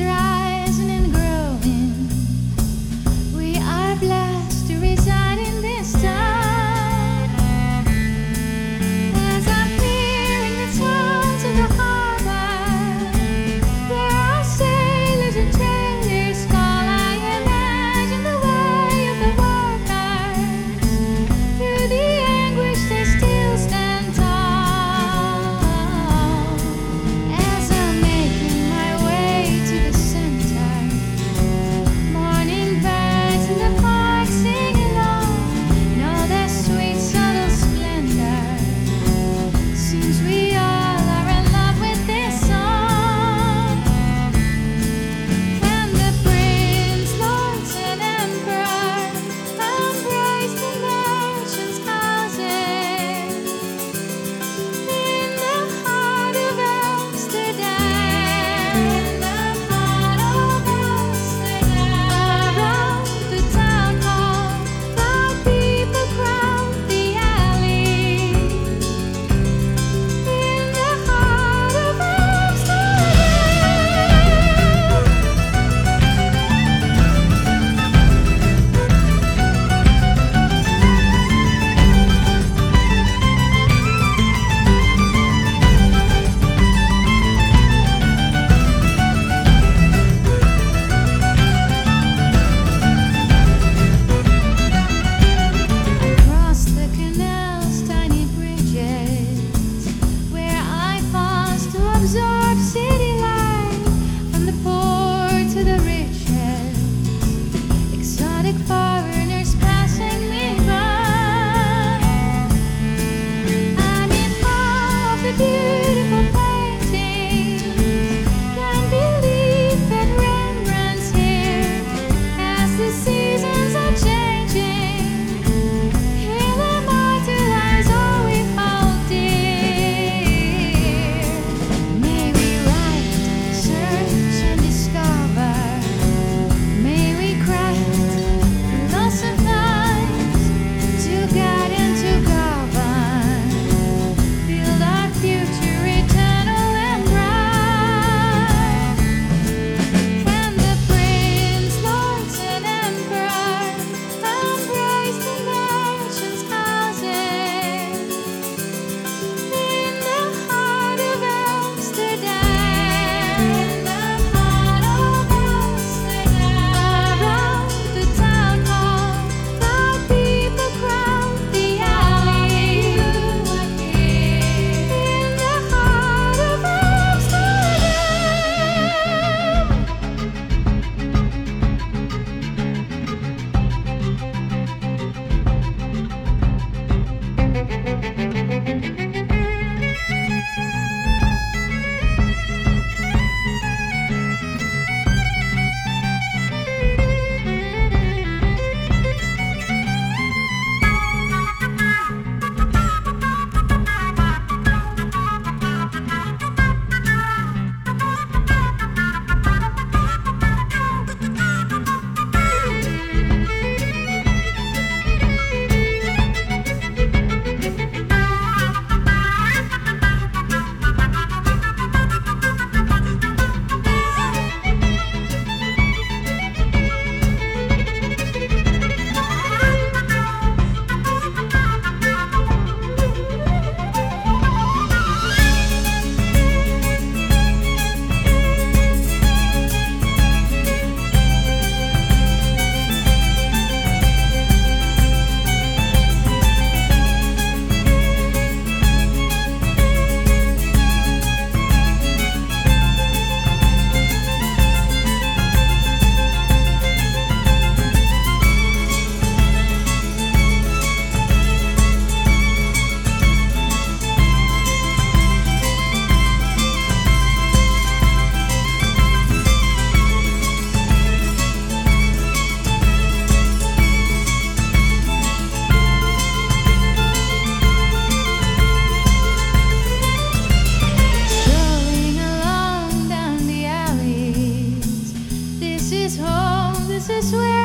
rising and growing. We are blessed to reside in this town. As I'm hearing the sounds of the harbor, there are sailors and traders call. I imagine the way of the workers. Through the anguish they still stand tall. As I'm making my way to the center, morning birds in the park sing along in all their sweet subtle splendor. Seems we all are in love with this song. And the prince, lords, and emperor embrace the merchants' houses in the heart of Amsterdam. In the heart of Amsterdam. Around the town hall, proud people crowd the alley. In the heart of Amsterdam. Across the canal's tiny bridges, where I pause to absorb city life, from the poor to the richest, exotic foreigners passing me by. I'm in awe of the beautiful paintings. Can't believe that Rembrandt's here. As the seasons are changing, here the martyrs all we hold dear. May we write, search, and discover. May we craft philosophize to guide and to govern. Build our future eternal and bright. And the prince, lords, and emperor embrace the merchants' houses in the heart of Amsterdam. In the heart of Amsterdam. Around the town hall, proud people crowd the alley. In the heart of Amsterdam. Strolling along down the alleys, this is home, this is where